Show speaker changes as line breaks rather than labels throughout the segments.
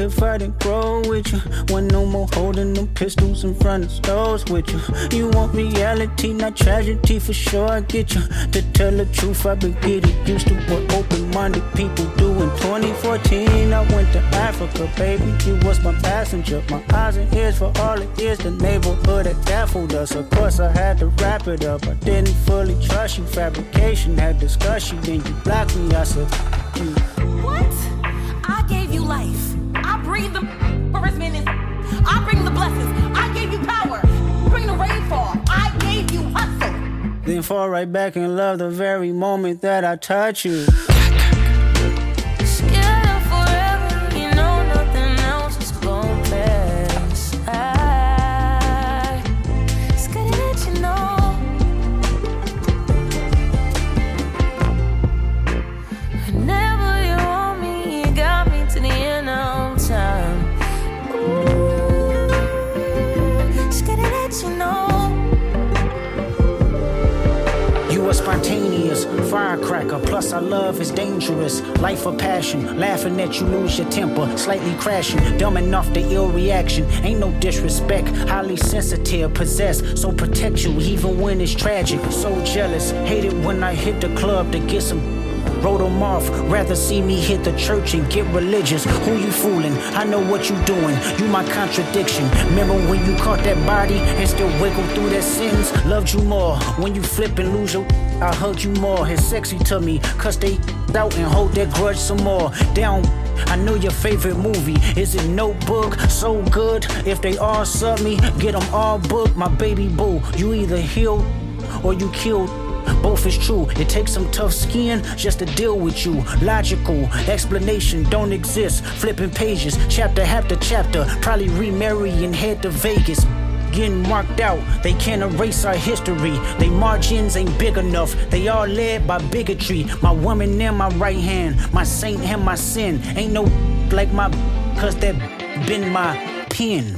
if I didn't grow with you. When no more holding them pistols in front of stores with you. You want reality, not tragedy, for sure I get you. To tell the truth, I've been getting used to what open-minded people do. In 2014, I went to Africa, baby. You was my passenger, my eyes and ears for all it is. The neighborhood that baffled us. Of course, I had to wrap it up. I didn't fully trust you. Fabrication had discussion, then you blocked me. I said,
what? I gave you life. I breathe the first minutes. I bring the blessings. I gave you power. Bring the rainfall. I gave you hustle.
Then fall right back in love the very moment that I touch you. Spontaneous firecracker, plus our love is dangerous. Life of passion, laughing at you lose your temper, slightly crashing, dumbing off the ill reaction. Ain't no disrespect, highly sensitive, possessed, so protect you even when it's tragic. So jealous, hate it when I hit the club to get some. Wrote them off, rather see me hit the church and get religious. Who you fooling? I know what you doing. You my contradiction. Remember when you caught that body and still wiggle through their sins? Loved you more. When you flip and lose your, I hug you more. It's sexy to me, cause they out and hold that grudge some more. Down, I know your favorite movie. Is it Notebook? So good. If they all sub me, get them all booked. My baby boo, you either healed or you killed. Both is true. It takes some tough skin just to deal with you. Logical explanation don't exist. Flipping pages, chapter after chapter. Probably remarry and head to Vegas. Getting marked out, they can't erase our history. They margins ain't big enough. They all led by bigotry. My woman in my right hand, my saint and my sin. Ain't no like my, cause that been my pen.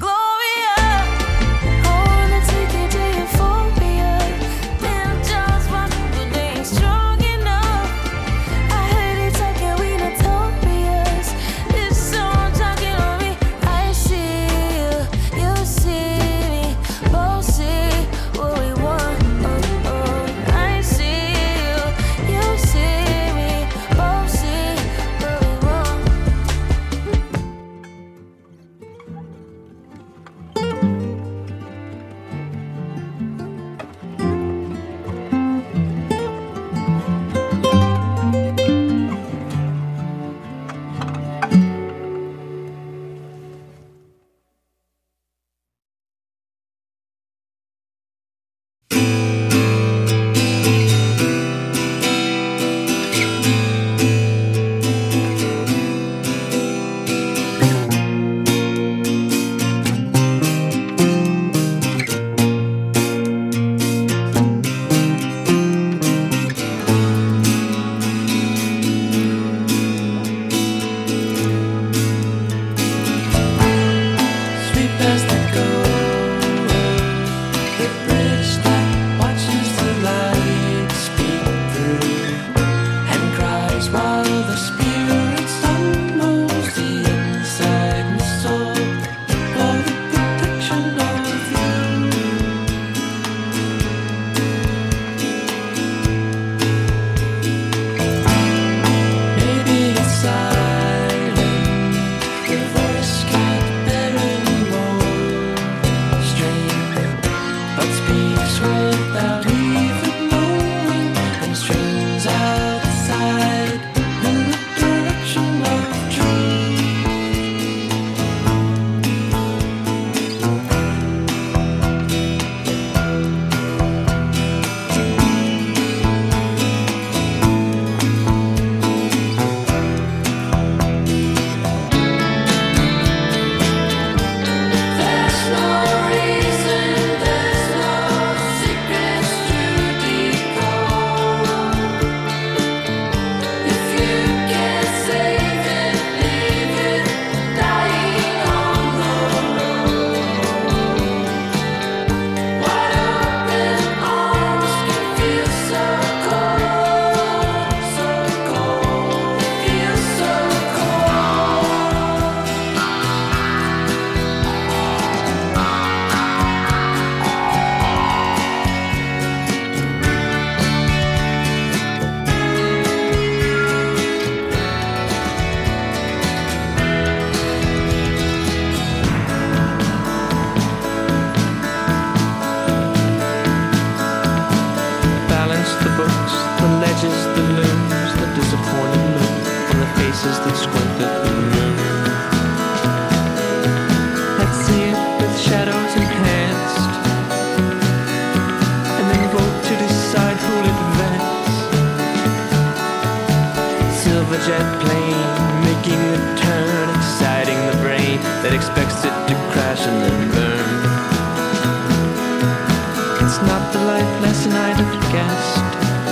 a life lesson I'd have guessed.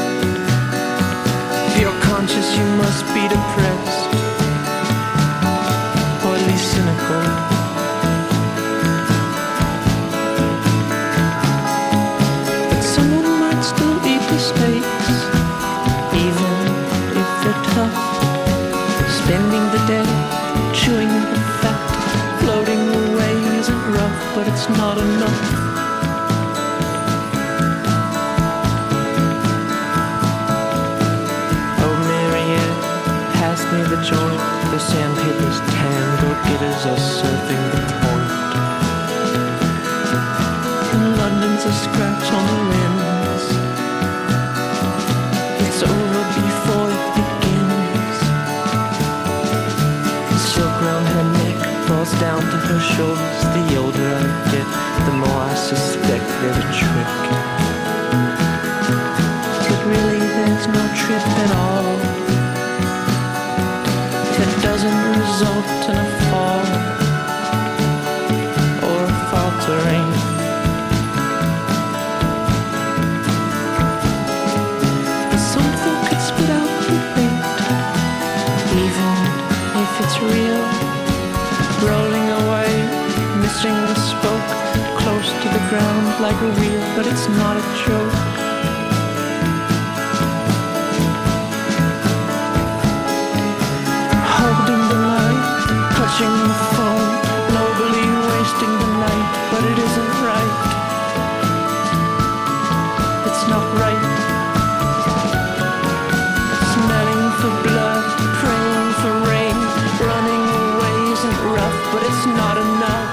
If you're conscious, you must be depressed, or at least cynical. But someone might still eat the steaks, even if they're tough. Spending the day chewing the fat, floating away isn't rough, but it's not enough. Oh, Marianne, pass me the joint. The sandpaper's tan, go-getters are surfing the point. And London's a scratch on the lens. It's over before it begins. The silk round her neck falls down to her shoulders. The older I get, the more I suspect they're a trick. But really there's no trip at all. It doesn't result in a fall or a faltering. Something could spit out the bait, even if it's real. Rolling away, missing the spoke, close to the ground like a wheel, but it's not a joke. Holding the line, clutching the phone, nobly wasting the night, but it isn't right. It's not right. Smelling for blood, praying for rain, running away isn't rough, but it's not enough.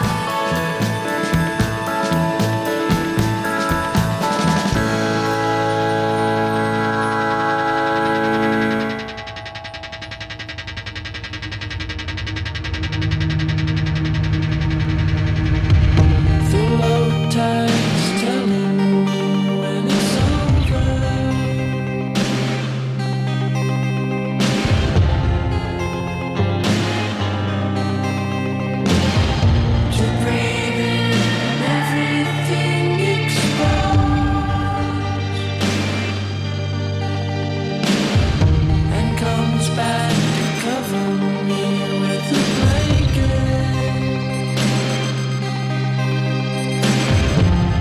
The low tide's telling me when it's over. To breathe in everything exposed, and comes back to cover me with a blanket.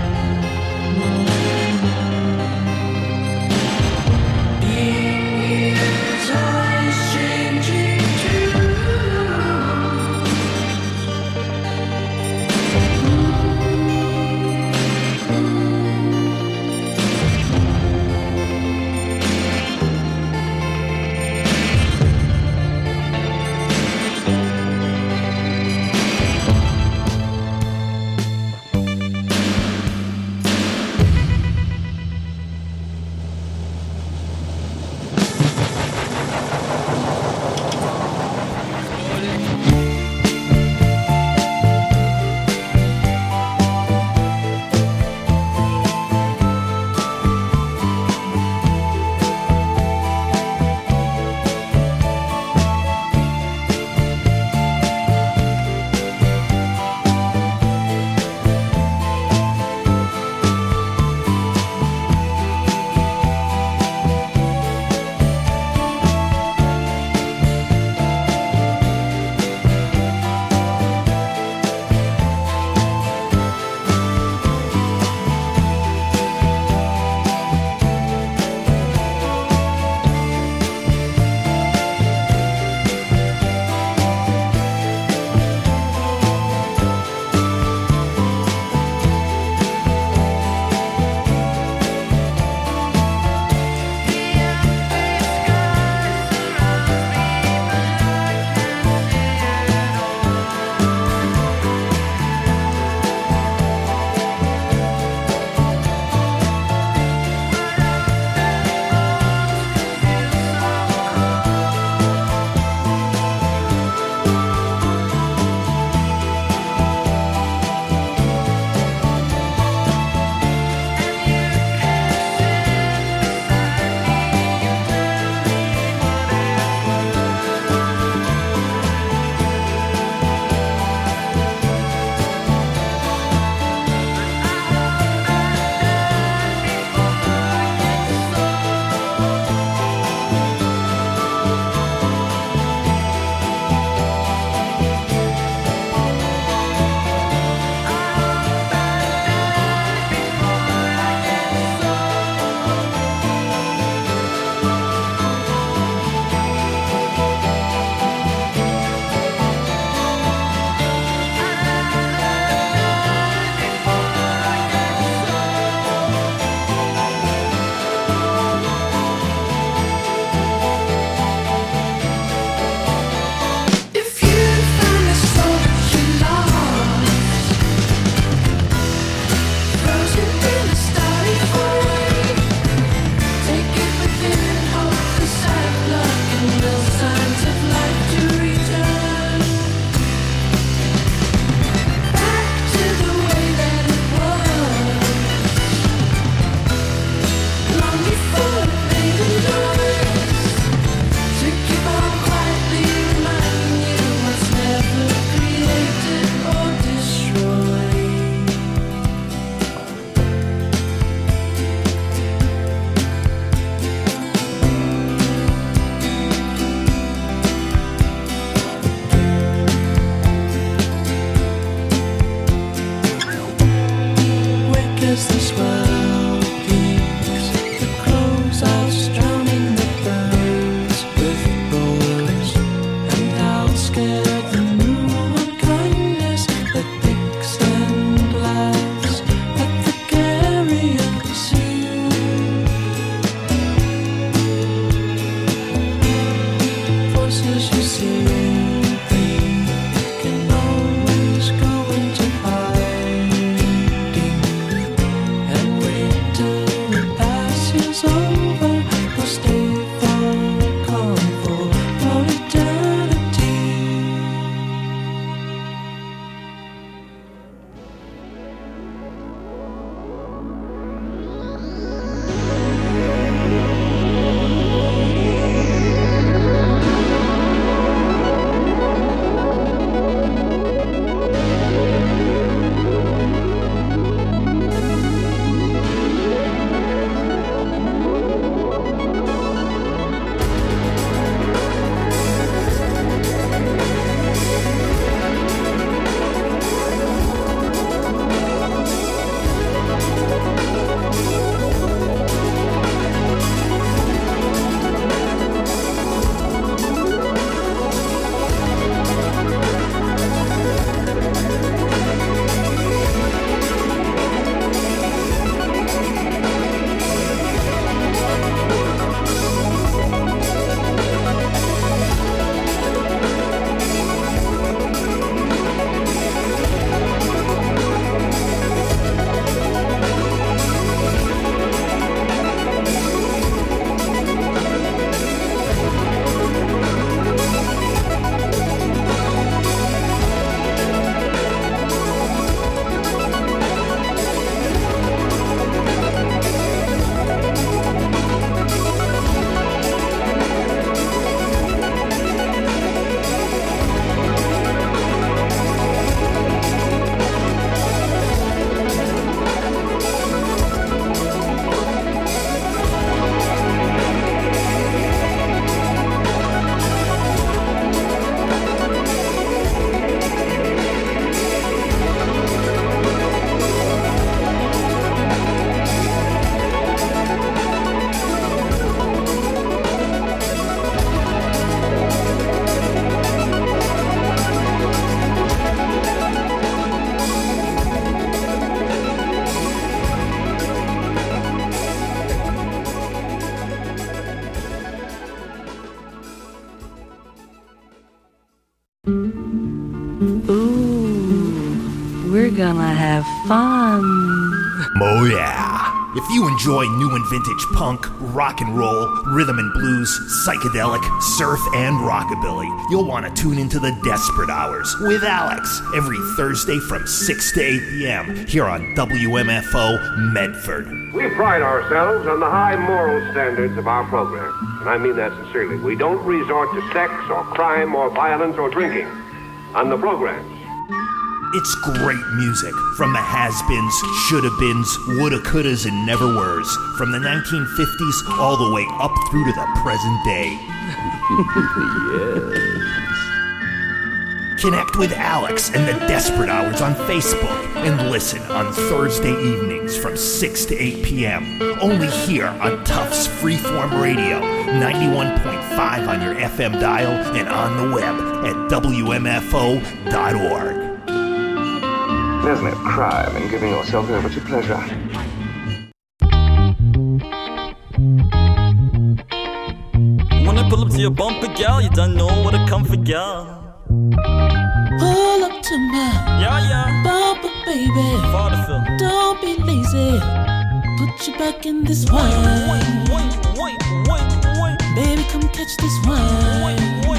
as this world peaks, the crows are drowning the birds with bows, and I'll scare the moon kindness that picks and laughs at the carrion sea. Voices you see, they can always go into hiding and wait till it passes over, or stay far gone for eternity.
Ooh, we're gonna have fun.
Oh yeah. If you enjoy new and vintage punk, rock and roll, rhythm and blues, psychedelic, surf, and rockabilly, you'll want to tune into the Desperate Hours with Alex every Thursday from 6 to 8 p.m. here on WMFO Medford.
We pride ourselves on the high moral standards of our program, and I mean that sincerely. We don't resort to sex or crime or violence or drinking on the programs.
It's great music from the has-beens, shoulda-beens, woulda, couldas, and never-weres, from the 1950s all the way up through to the present day. Yes. Connect with Alex and the Desperate Hours on Facebook and listen on Thursday evenings from 6 to 8 p.m. only here on Tufts Freeform Radio, 91.5 on your FM dial and on the web at WMFO.org.
There's no crime in giving yourself over to pleasure.
When I pull up to your bumper, gal, you don't know what I come for, gal.
Pull up to my bumper, baby.
Fatherfield.
Don't be lazy. Put your back in this wine. Baby, come catch this wine.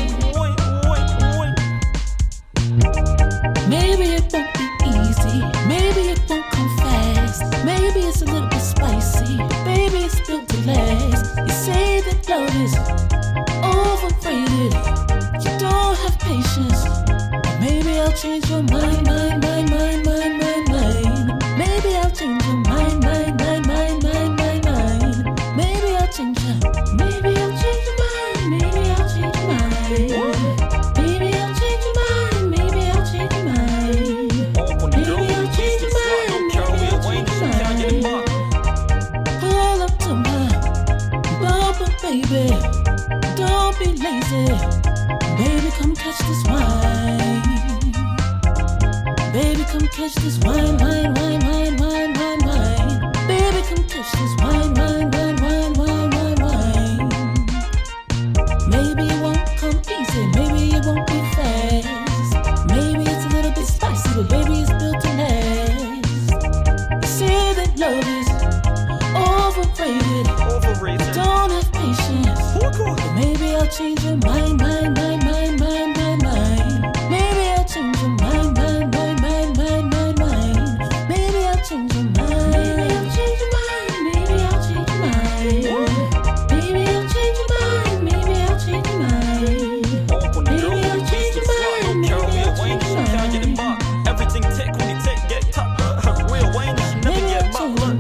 Maybe it won't be easy. Maybe it won't come fast. Maybe it's a little bit spicy. Baby, it's built to last. You say that love is overrated. You don't have patience. Maybe I'll change your mind. Maybe I'll change your mind. Maybe I'll change your mind. Maybe I'll change your mind. Maybe I'll change your mind. Maybe I'll change your mind. Maybe I'll change your mind. Maybe I'll change your mind. Maybe I'll change your mind.
Pull up to my bumper, baby. Don't be lazy. Baby, come catch this wine. Baby, come catch this wine, wine, wine, wine, wine, wine, wine. Baby, come catch this wine, wine, wine, wine, wine, wine, wine. Maybe it won't come easy, maybe it won't be fast. Maybe it's a little bit spicy, but baby, it's built to last. You see that love is overrated. I don't have patience. But maybe I'll change your mind, mind, mind, mind, mind, mind, mind. Maybe I'll change your mind, mind, mind, mind, mind, mind, mind. Maybe I'll change your mind. Maybe I'll change your mind. Maybe I'll change your mind. Maybe I'll change your mind. Maybe I'll change your mind. Maybe I'll change your mind. Maybe I'll change your mind.
Everything tick when you tick, get top. Real Wayne, she never get mocked.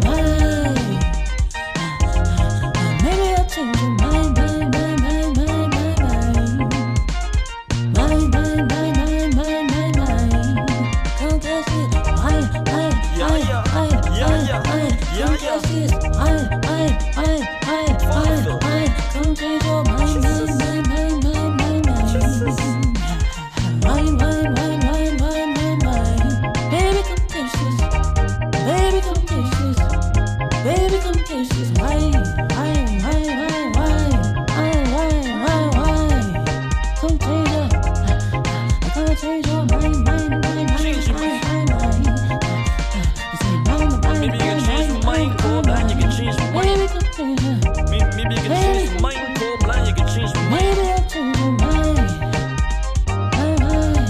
Maybe I'll change your mind, mind, mind, mind, mind, mind, mind, mind, mind, mind, mind, mind, mind. Come catch it, wine, wine, wine, wine, wine, come catch this, wine, wine, wine, wine, wine, wine. Come change your mind, mind, mind, mind, mind, mind, mind. Wine, wine, wine, wine, wine, wine, wine. Baby, come catch this. Baby, come catch this. Baby, come catch this. Wine, wine, wine, wine, wine, wine, wine, wine. Come change your, come change your mind, mind, mind, mind, mind, mind. Say mind, mind,
Maybe you can change your mind, cool blind, you can change your mind.
Baby, come change your.
Maybe you can change your mind, cool blind, you can change your mind.
Maybe I'll change your mind. My mind.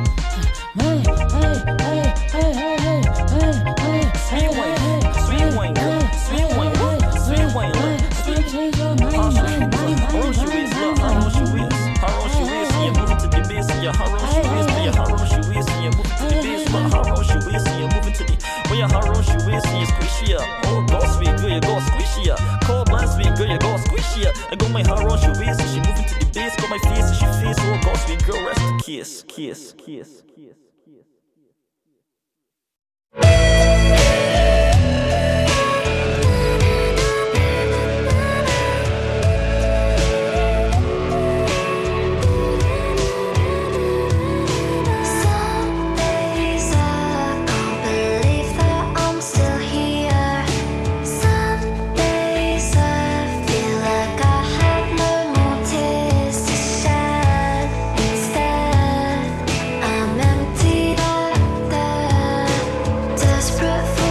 Sweet wine, sweet wine, girl. Sweet wine, sweet wine, look.
Change your mind, mind, mind,
How wrong she is, look, how wrong she is. How wrong she is, and you're moving to the base, and how wrong she is, but how wrong she is, and you're moving to the base, but how wrong she is, and you're moving to the, well, yeah, how wrong she is, and you're squishy up. Oh, go sweet, girl, you go squishy up. Cold blind, sweet girl, you go squishy up. I got my how wrong she is, and she moving to the base, got my face, and she face, oh, go sweet girl, rest the kiss, kiss, kiss, kiss.
Desperate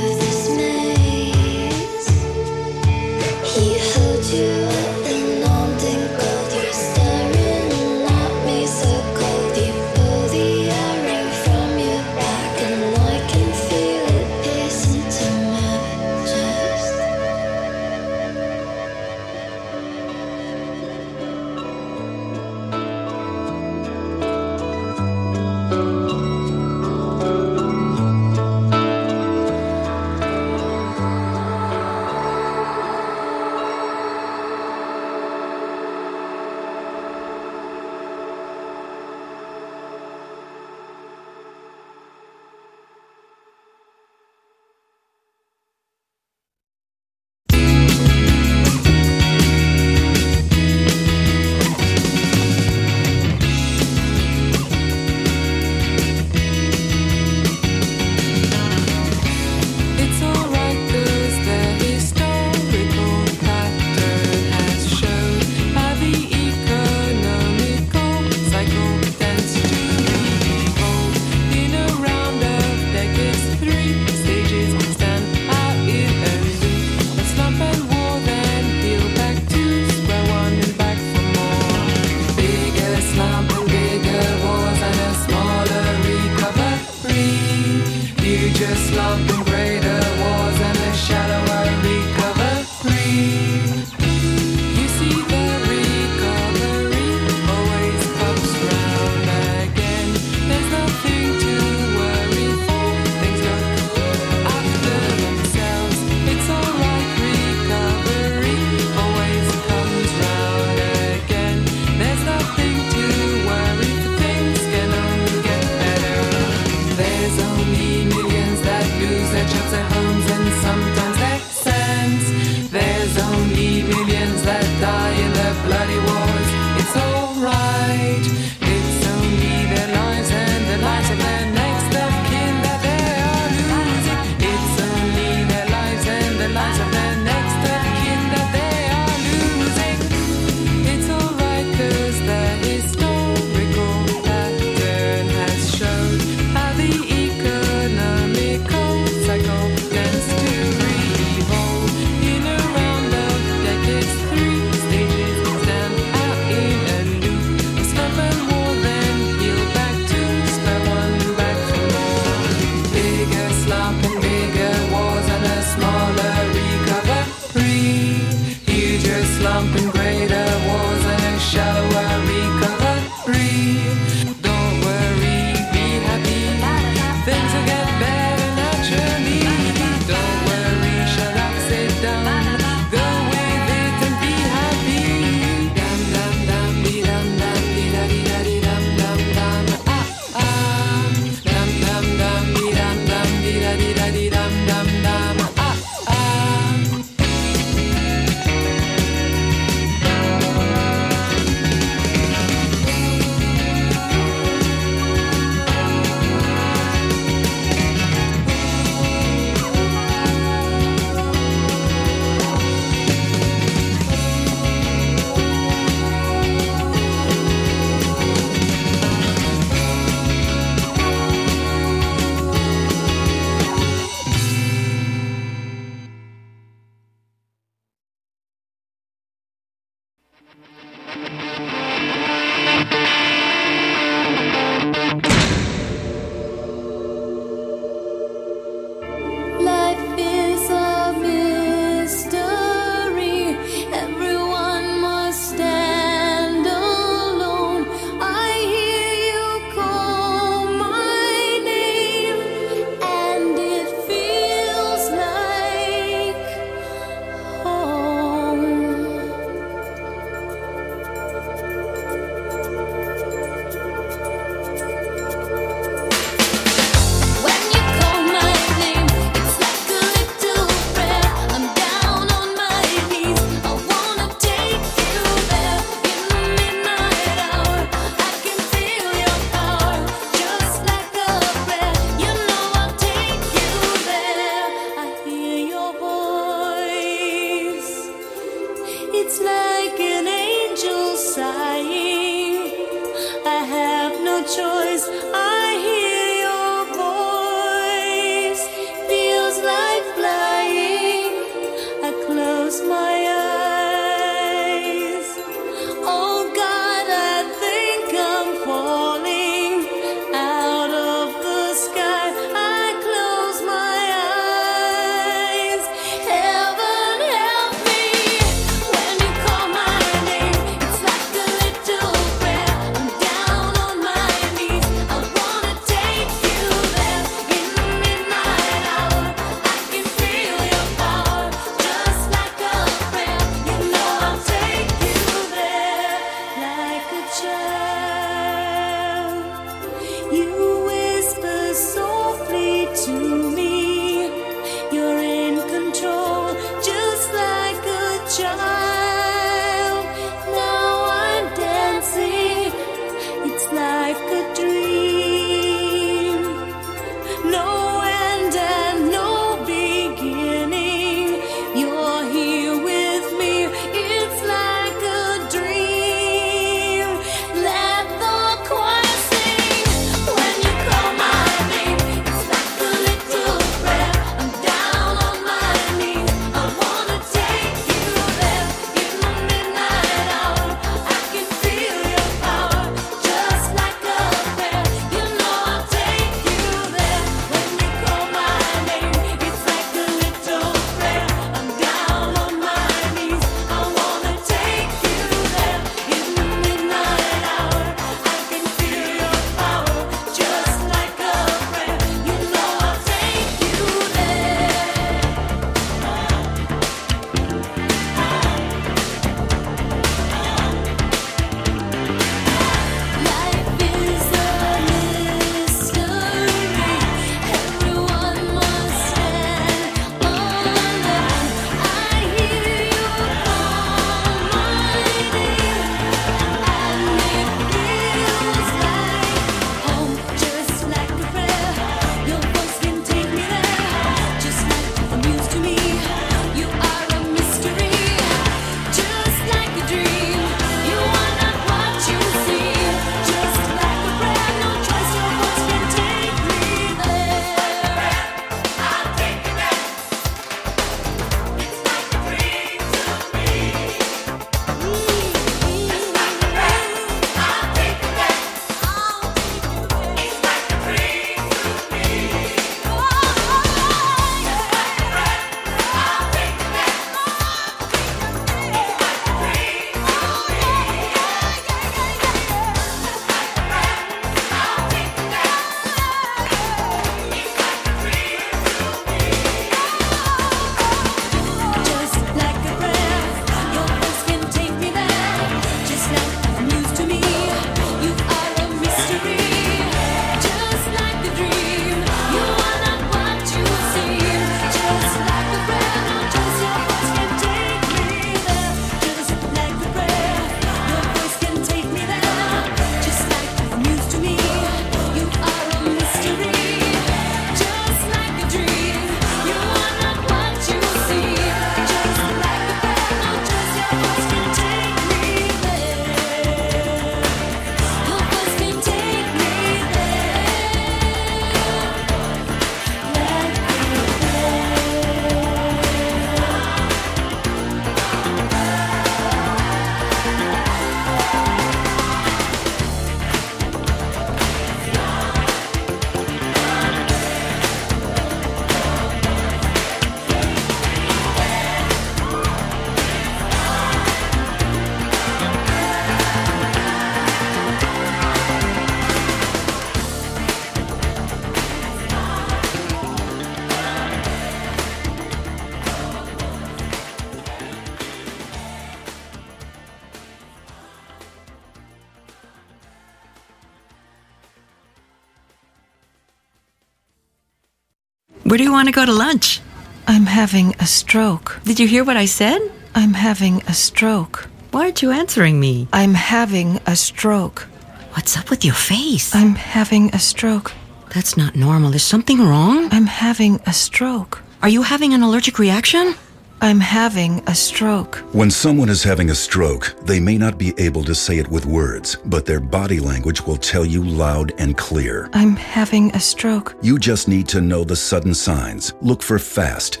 Where do you want to go to lunch?
I'm having a stroke.
Did you hear what I said?
I'm having a stroke.
Why aren't you answering me?
I'm having a stroke.
What's up with your face?
I'm having a stroke.
That's not normal. Is something wrong?
I'm having a stroke.
Are you having an allergic reaction?
I'm having a stroke.
When someone is having a stroke, they may not be able to say it with words, but their body language will tell you loud and clear.
I'm having a stroke.
You just need to know the sudden signs. Look for FAST,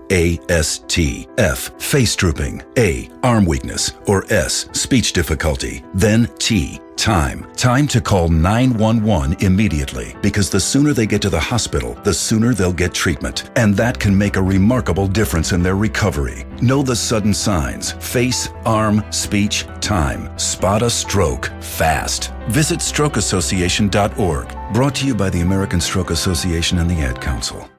F-A-S-T. F, face drooping. A, arm weakness. Or S, speech difficulty. Then T, time. Time to call 911 immediately, because the sooner they get to the hospital, the sooner they'll get treatment. And that can make a remarkable difference in their recovery. Know the sudden signs. Face, arm, speech, time. Spot a stroke fast. Visit strokeassociation.org. Brought to you by the American Stroke Association and the Ad Council.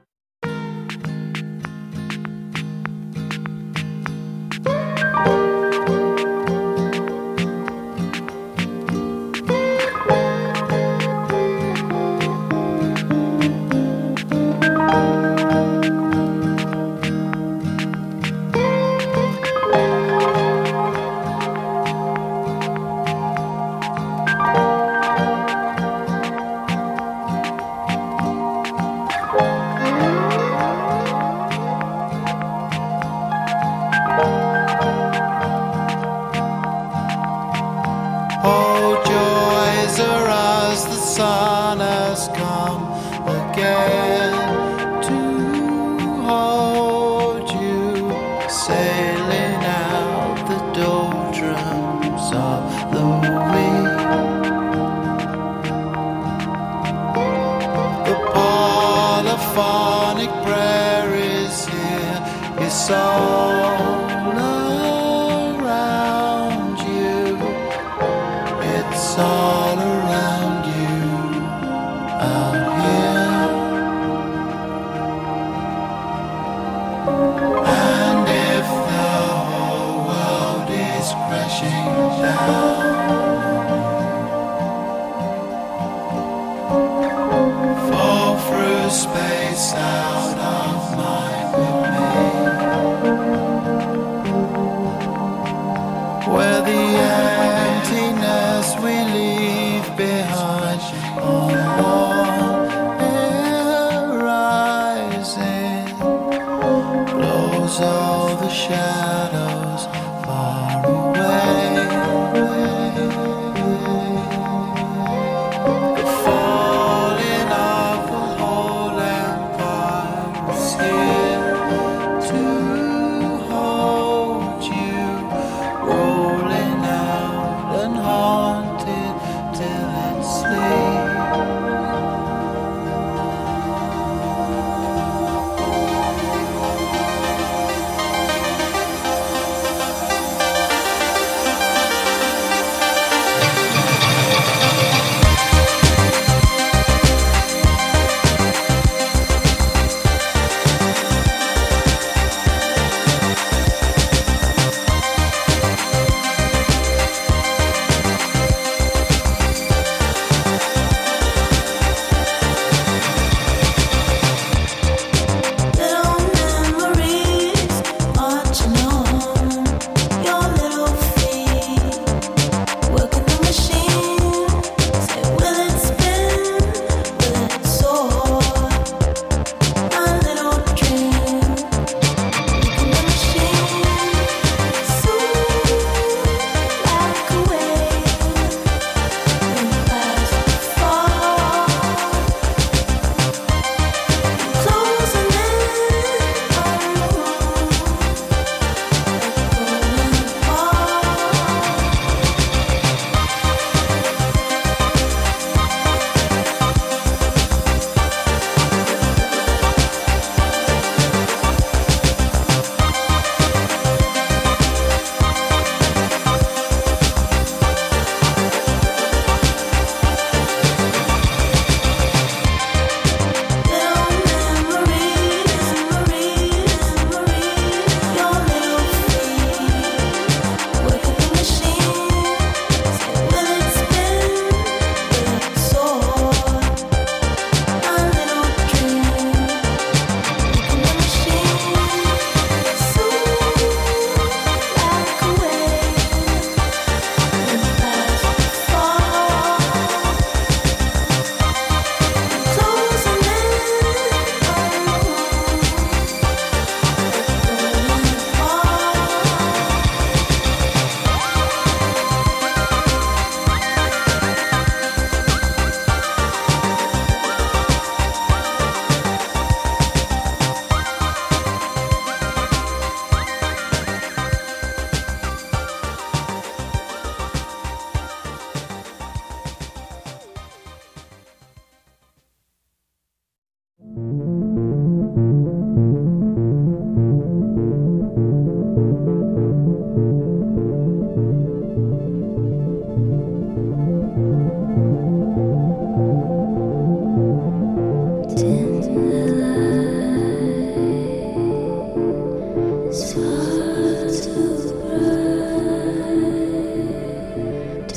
Rolling out and haunted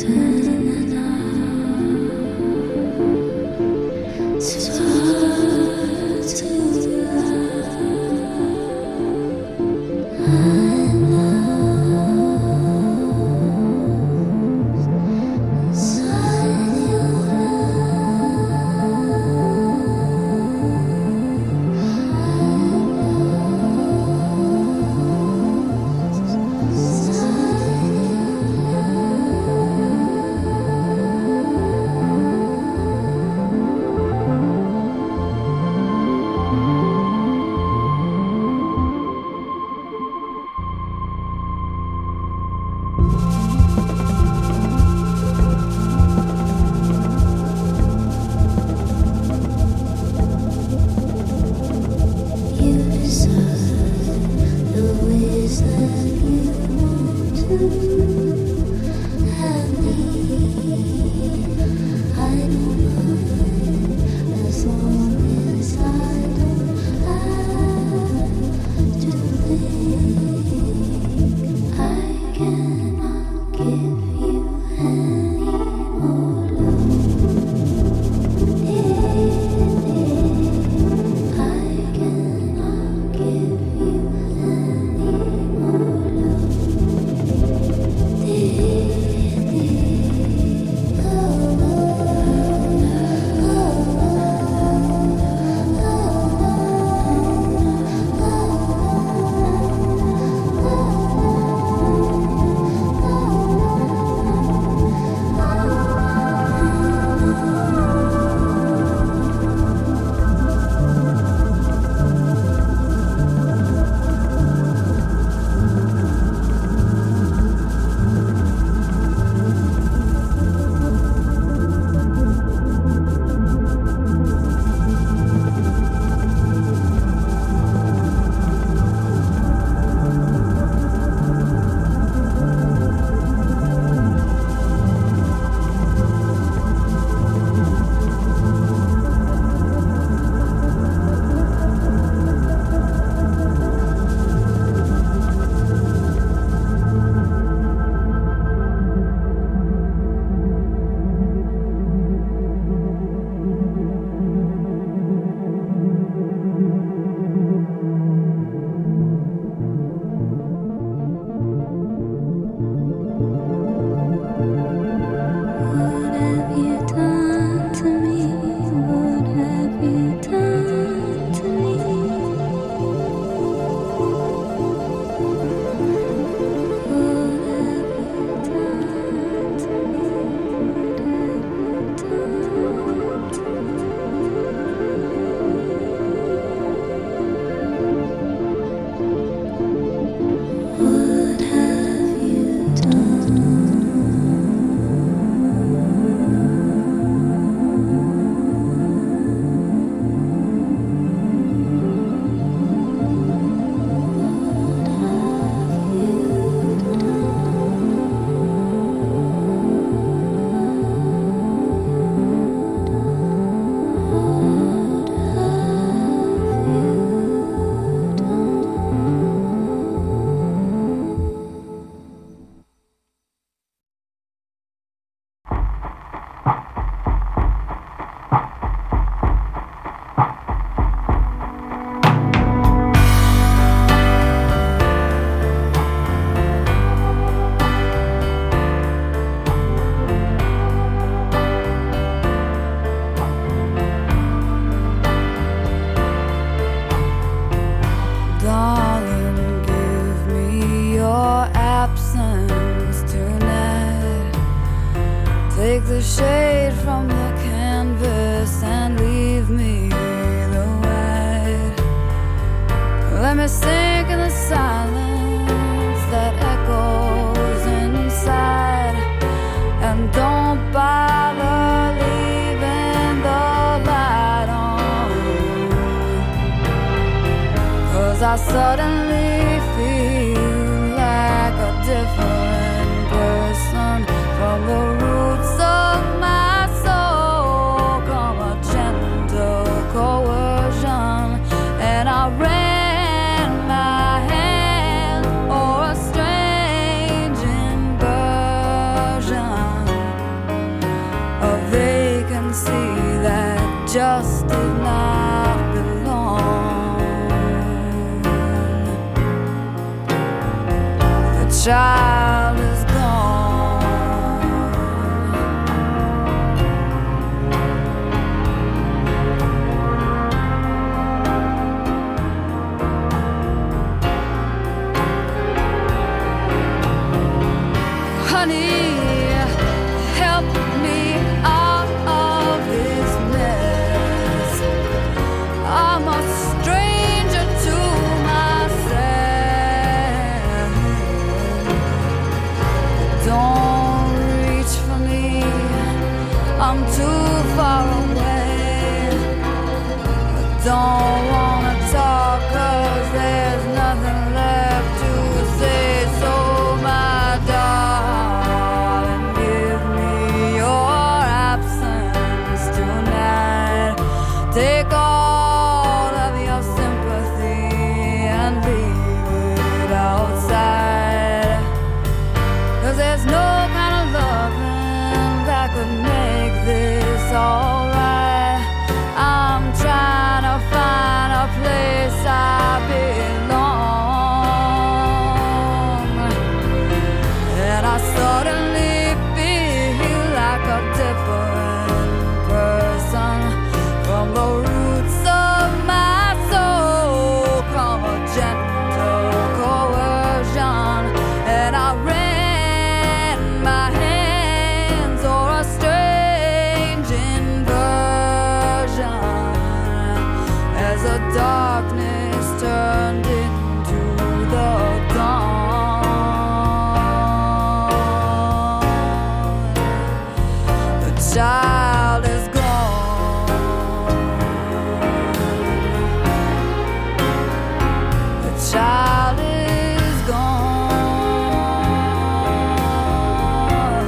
shade from the canvas and leave me the white. Let me sink in the silence that echoes inside, and don't bother leaving the light on, 'cause I suddenly feel like a different person. From the roots of my soul come a gentle coercion, and I ran my hand o'er a strange inversion. child is gone. Honey, help me out of this mess. I'm a stranger to myself. Don't reach for me, I'm too far away. Don't wanna talk 'cause there's nothing left to say. So my darling, give me your absence tonight. Take all of your sympathy and leave it outside. 'Cause there's no kind of loving that could make this alright. I'm trying to find a place I belong, and I suddenly feel like a different person. From the roots of my soul come a gentle coercion, and I ran my hands o'er a strange inversion as the darkness turned into the dawn. The child is gone. The child is gone.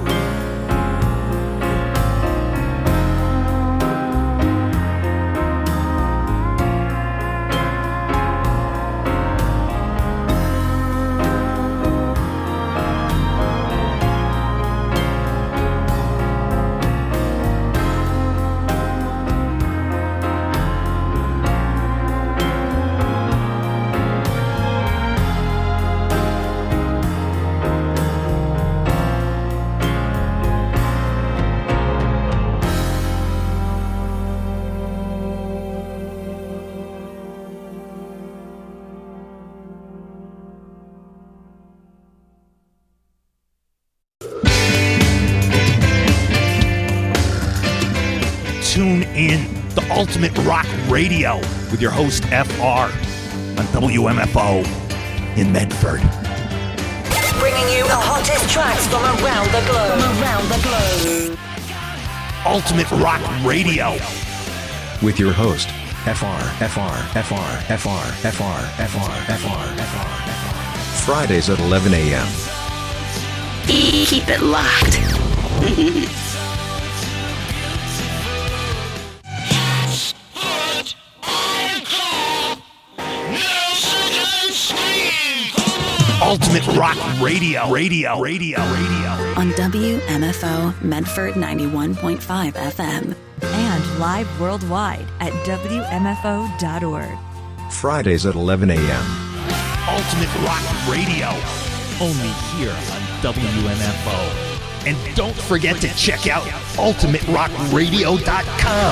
Tune in the Ultimate Rock Radio with your host FR on WMFO in Medford.
Bringing you the hottest tracks from around the globe.
Ultimate Rock Radio
with your host FR. Fridays at 11 a.m.
Keep it locked.
Ultimate Rock Radio.
On WMFO Medford 91.5 FM.
And live worldwide at WMFO.org.
Fridays at 11 a.m.
Ultimate Rock Radio. Only here on WMFO. And don't forget to check out UltimateRockRadio.com.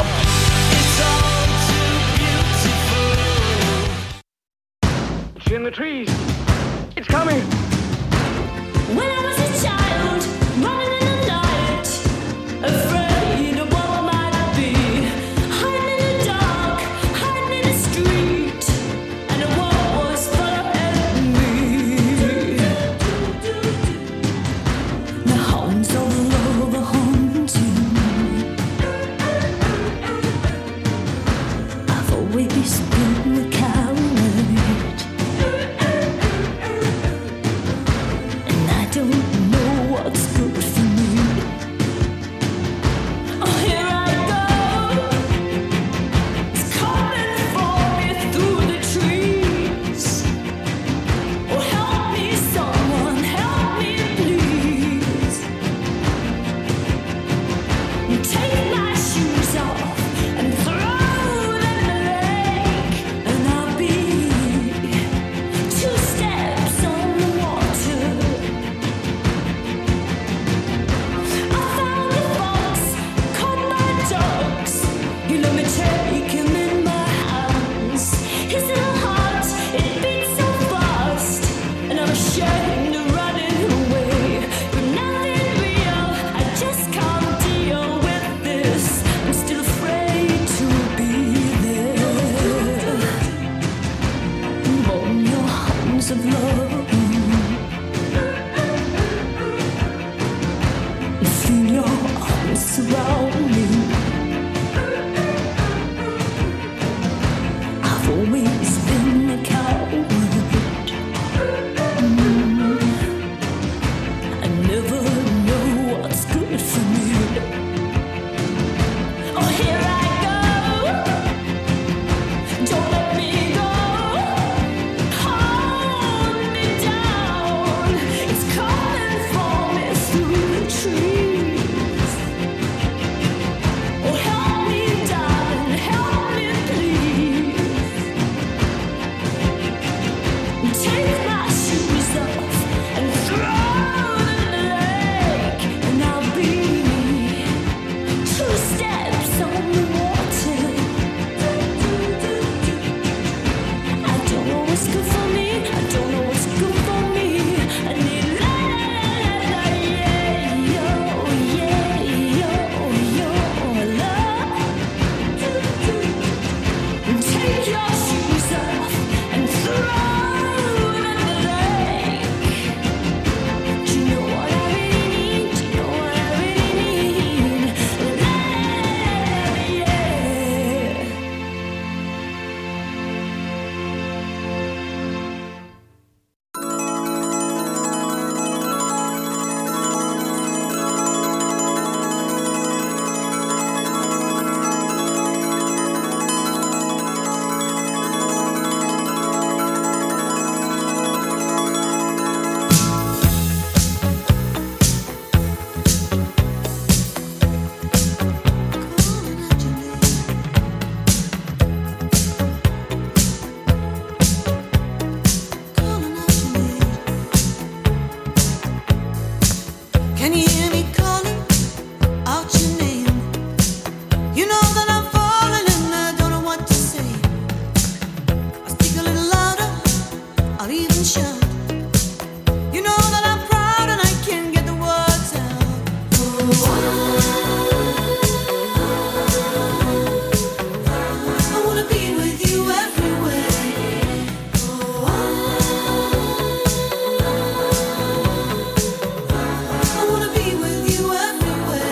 It's in the trees. It's coming.
When I was a child, running in the night, afraid of what I might be, hiding in the dark, hiding in the street, and the world was full of enemies. The hounds of love are haunting. I've always been the coward. Don't Feel your arms surround me. I've always been a coward. I never know what's good for me. Oh, here I go. Don't let me go. Hold me down. It's coming for me through the trees. Oh, help me, darling, help me, please. Take my shoes off and throw them in the lake, and I'll be 2 steps on the water. I don't know what's good for me. I don't know what's good for me. I need la la la la, yeah, yo, love. Take your shoes off and throw them in the lake. Do you know what I really need? Do you know what I really need? La la la, yeah.
Can you hear me calling out your name? You know that I'm falling and I don't know what to say. I'll speak a little louder, I'll even shout. You know that I'm proud and I can't get the words out. I wanna be with you everywhere. I wanna be with you everywhere.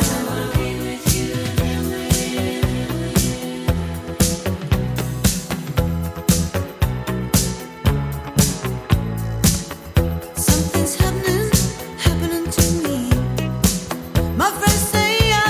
Something's happening to me. My friends say I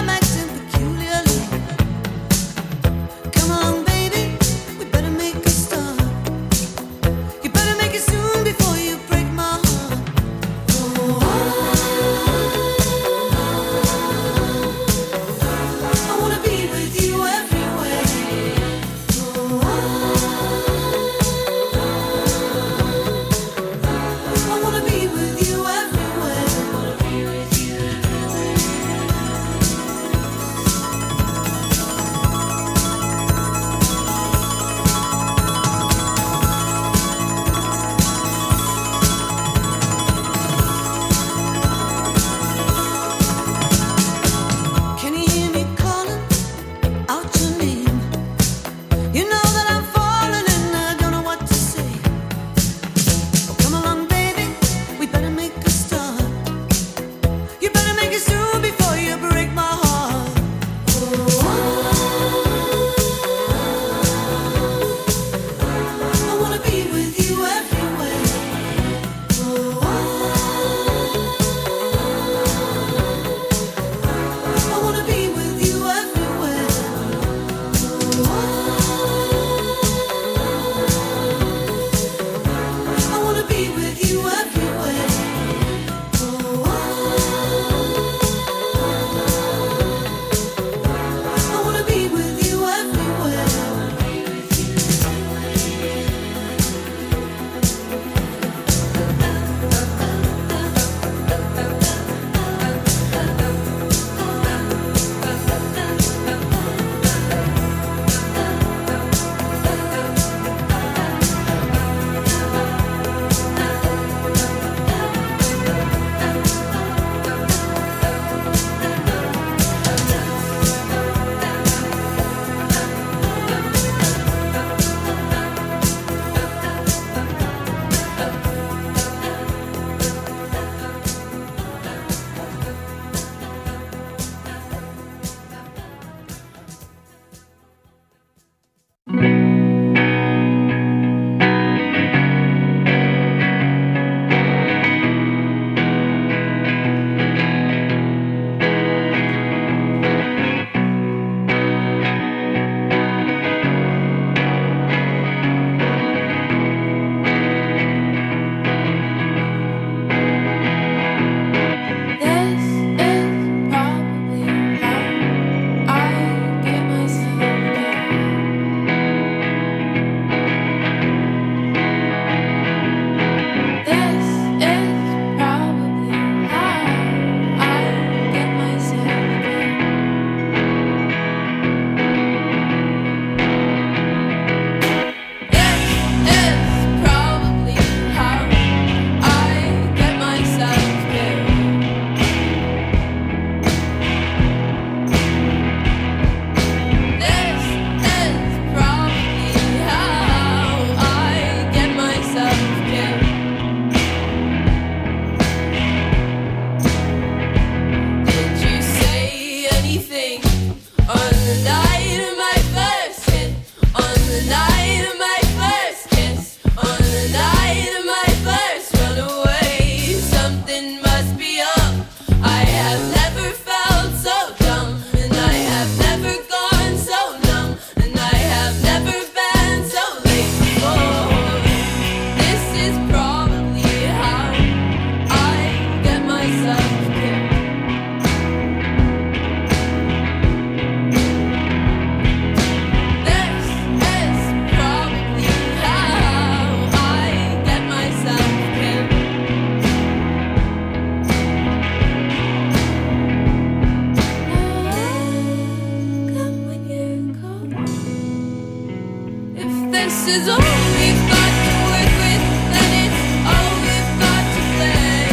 is all we've got to work with, then it's all we've got to play.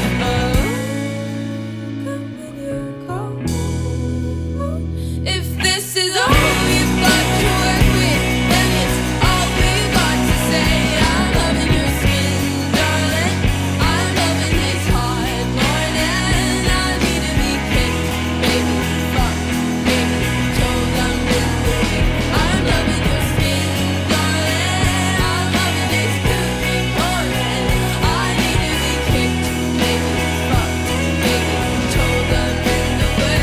Come when you call. If this is all we've got to work with, then it's all we've got to say. I'm loving your skin, darling. I'm loving this hard morning. I need to be kicked, baby, fucked, baby, told I'm in the way. I'm loving your skin, darling. I'm loving this cookie morning. I need to be kicked, baby, fucked, baby, told I'm in the way.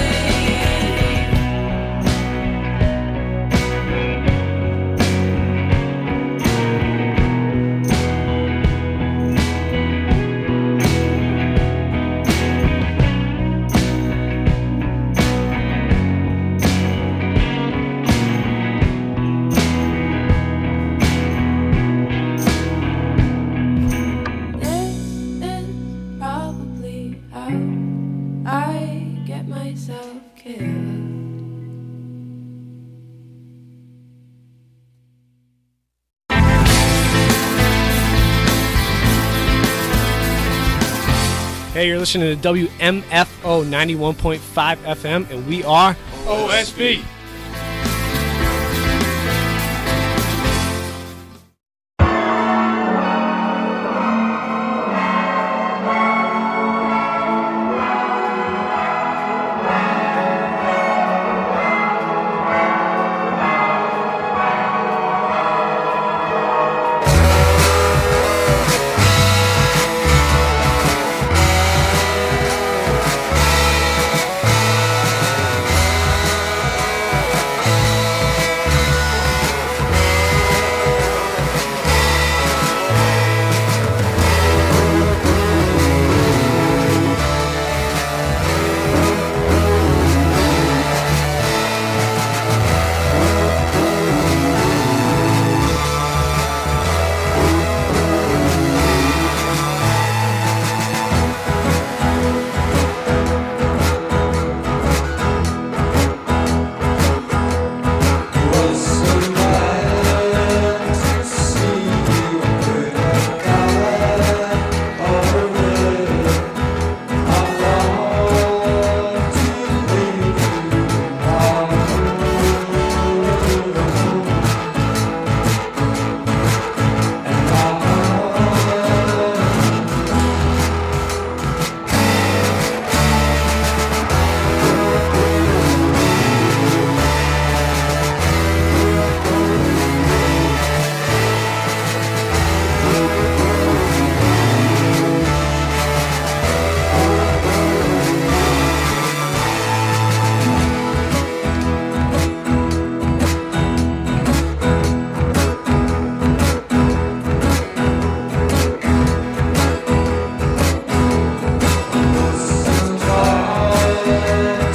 This is probably how I get myself killed.
Hey, you're listening to WMFO 91.5 FM, and we are
OSB.